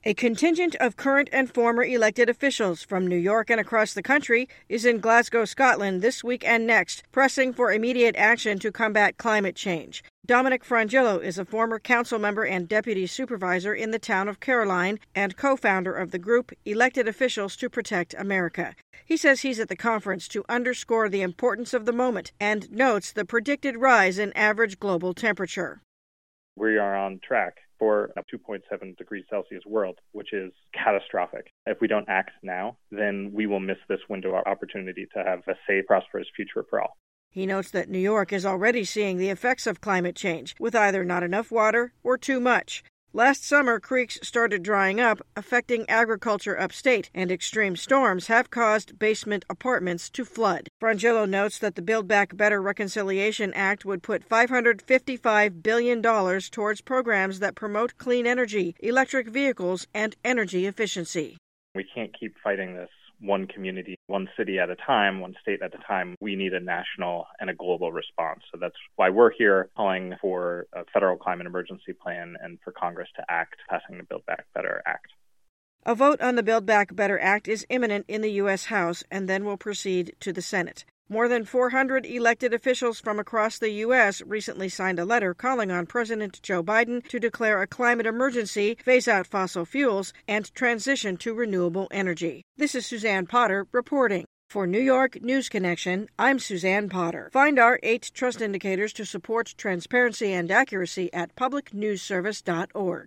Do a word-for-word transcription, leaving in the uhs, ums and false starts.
A contingent of current and former elected officials from New York and across the country is in Glasgow, Scotland this week and next, pressing for immediate action to combat climate change. Dominic Frangillo is a former council member and deputy supervisor in the town of Caroline and co-founder of the group Elected Officials to Protect America. He says he's at the conference to underscore the importance of the moment and notes the predicted rise in average global temperature. We are on track for a two point seven degrees Celsius world, which is catastrophic. If we don't act now, then we will miss this window of opportunity to have a safe, prosperous future for all. He notes that New York is already seeing the effects of climate change, with either not enough water or too much. Last summer, creeks started drying up, affecting agriculture upstate, and extreme storms have caused basement apartments to flood. Frangillo notes that the Build Back Better Reconciliation Act would put five hundred fifty-five billion dollars towards programs that promote clean energy, electric vehicles, and energy efficiency. We can't keep fighting this one community, one city at a time, one state at a time. We need a national and a global response. So that's why we're here calling for a federal climate emergency plan and for Congress to act, passing the Build Back Better Act. A vote on the Build Back Better Act is imminent in the U S House and then will proceed to the Senate. More than four hundred elected officials from across the U S recently signed a letter calling on President Joe Biden to declare a climate emergency, phase out fossil fuels, and transition to renewable energy. This is Suzanne Potter reporting. For New York News Connection, I'm Suzanne Potter. Find our eight trust indicators to support transparency and accuracy at public news service dot org.